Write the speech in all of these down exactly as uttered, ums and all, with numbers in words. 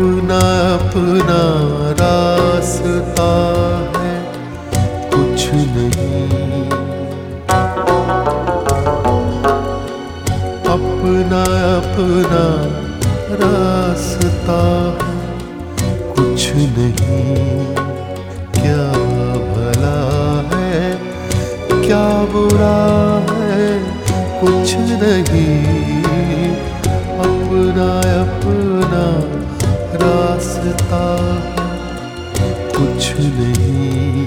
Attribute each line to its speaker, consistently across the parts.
Speaker 1: अपना अपना रास्ता है, कुछ नहीं। अपना अपना रास्ता है, कुछ नहीं। क्या भला है क्या बुरा है, कुछ नहीं। अपना अपना रास्ता है, कुछ नहीं।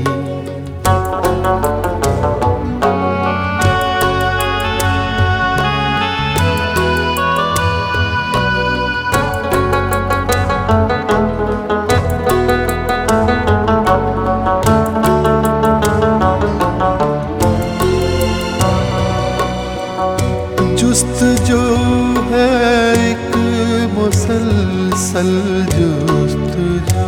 Speaker 1: जुस्तजू है एक मुसलसल जुस्तजू,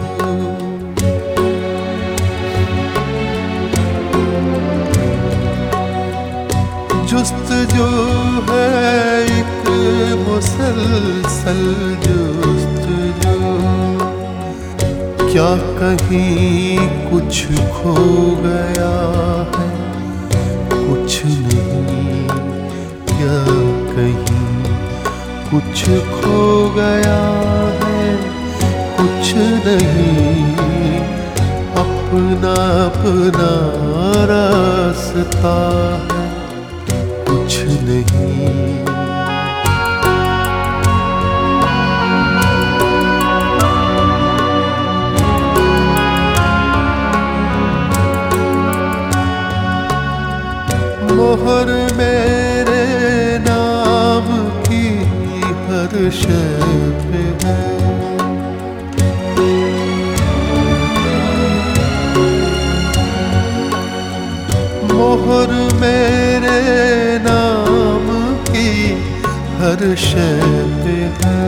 Speaker 1: जुस्तजू है एक मुसलसल जुस्तजू। क्या कहीं कुछ खो गया है, कुछ नहीं। क्या कहीं कुछ खो गया है, कुछ नहीं। अपना अपना रास्ता है, कुछ नहीं। मोहर मेरे नाम की हर शय पे है, मोहर मेरे नाम की हर शय पे है।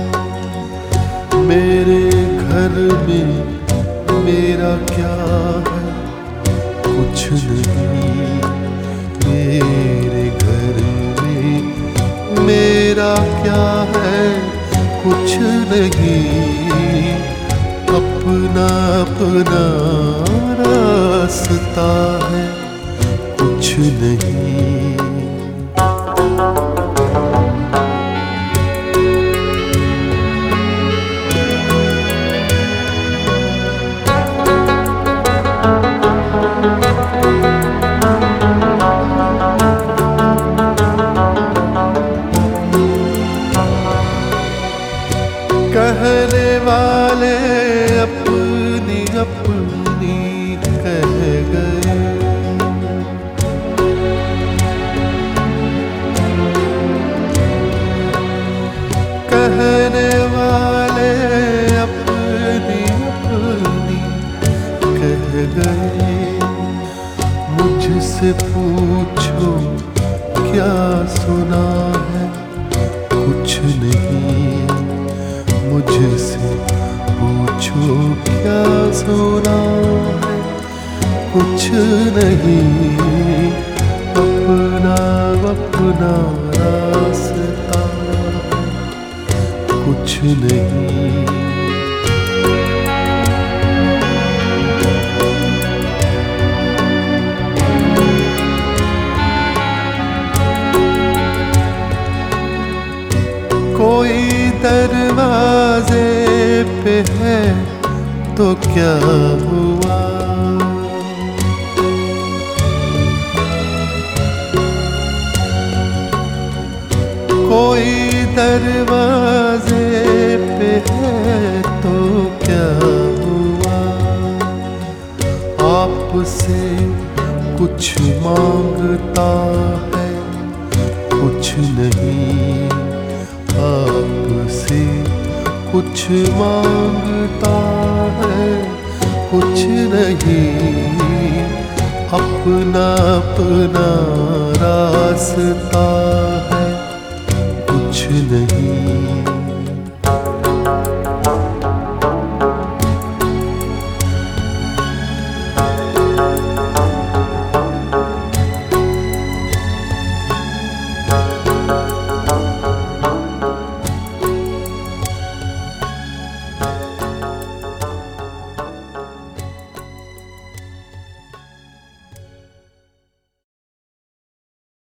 Speaker 1: मेरे घर में मेरा क्या है, कुछ नहीं। मेरे घर में मेरा क्या है, कुछ नहीं। अपना अपना रास्ता है, कुछ नहीं। कहने वाले अपनी अपनी कह गए, कहने वाले अपनी अपनी कह गए। मुझसे पूछो क्या सुना है, कुछ नहीं। मुझसे पूछो क्या सुना है, कुछ नहीं। अपना अपना रास्ता, कुछ नहीं। कोई दरवाजे पे है तो क्या हुआ, कोई दरवाजे पे है तो क्या हुआ। आपसे कुछ मांगता है, कुछ नहीं। आपसे कुछ मांगता है, कुछ नहीं। अपना अपना रास्ता है, कुछ नहीं।